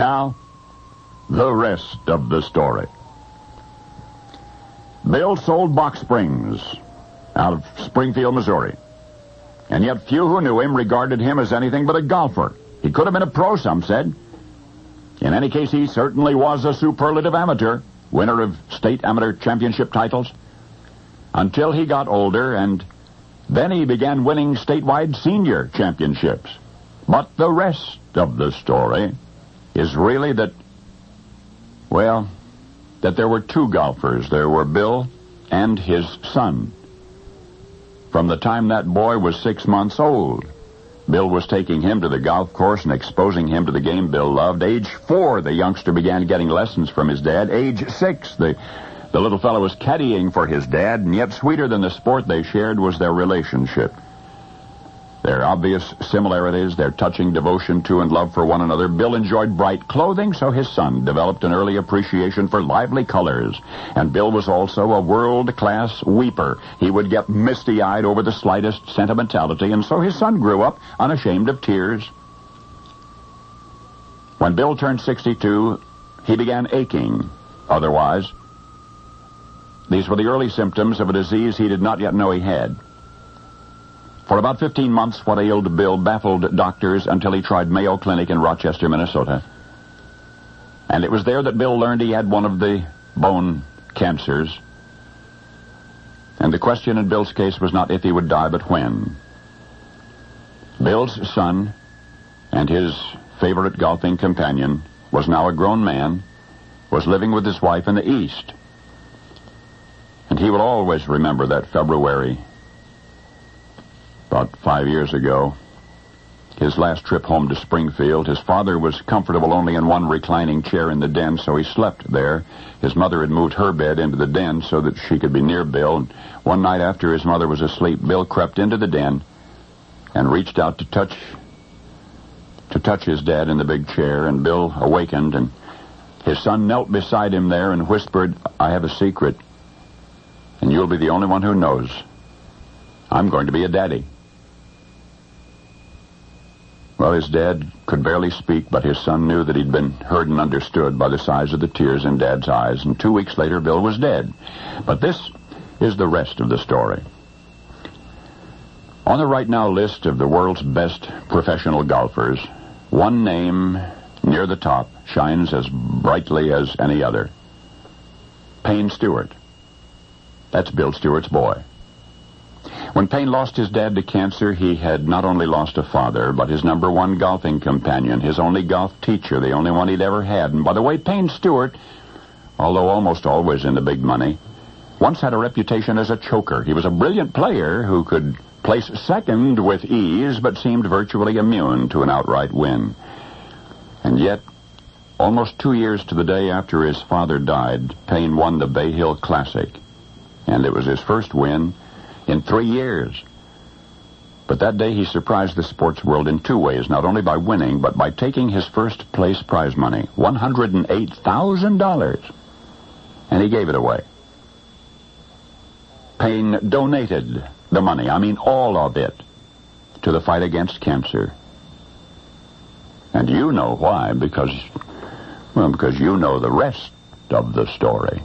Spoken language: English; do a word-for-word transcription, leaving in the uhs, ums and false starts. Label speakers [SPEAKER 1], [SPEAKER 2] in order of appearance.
[SPEAKER 1] Now, the rest of the story. Bill sold box springs out of Springfield, Missouri. And yet few who knew him regarded him as anything but a golfer. He could have been a pro, some said. In any case, he certainly was a superlative amateur, winner of state amateur championship titles, until he got older, and then he began winning statewide senior championships. But the rest of the story is really that, well, that there were two golfers. There were Bill and his son. From the time that boy was six months old, Bill was taking him to the golf course and exposing him to the game Bill loved. Age four, the youngster began getting lessons from his dad. Age six, the, the little fellow was caddying for his dad, and yet sweeter than the sport they shared was their relationship. Their obvious similarities, their touching devotion to and love for one another. Bill enjoyed bright clothing, so his son developed an early appreciation for lively colors. And Bill was also a world-class weeper. He would get misty-eyed over the slightest sentimentality, and so his son grew up unashamed of tears. When Bill turned sixty-two, he began aching. Otherwise, these were the early symptoms of a disease he did not yet know he had. For about fifteen months, what ailed Bill baffled doctors until he tried Mayo Clinic in Rochester, Minnesota. And it was there that Bill learned he had one of the bone cancers. And the question in Bill's case was not if he would die, but when. Bill's son and his favorite golfing companion was now a grown man, was living with his wife in the East. And he will always remember that February, about five years ago, his last trip home to Springfield. His father was comfortable only in one reclining chair in the den, so he slept there. His mother had moved her bed into the den so that she could be near Bill. And one night after his mother was asleep, Bill crept into the den and reached out to touch to touch his dad in the big chair, and Bill awakened, and his son knelt beside him there and whispered, "I have a secret, and you'll be the only one who knows. I'm going to be a daddy." Well, his dad could barely speak, but his son knew that he'd been heard and understood by the size of the tears in Dad's eyes, and two weeks later, Bill was dead. But this is the rest of the story. On the right now list of the world's best professional golfers, one name near the top shines as brightly as any other. Payne Stewart. That's Bill Stewart's boy. When Payne lost his dad to cancer, he had not only lost a father, but his number one golfing companion, his only golf teacher, the only one he'd ever had. And by the way, Payne Stewart, although almost always in the big money, once had a reputation as a choker. He was a brilliant player who could place second with ease, but seemed virtually immune to an outright win. And yet, almost two years to the day after his father died, Payne won the Bay Hill Classic. And it was his first win in three years. But that day he surprised the sports world in two ways, not only by winning, but by taking his first place prize money, one hundred eight thousand dollars. And he gave it away. Payne donated the money, I mean all of it, to the fight against cancer. And you know why, because, well, because you know the rest of the story.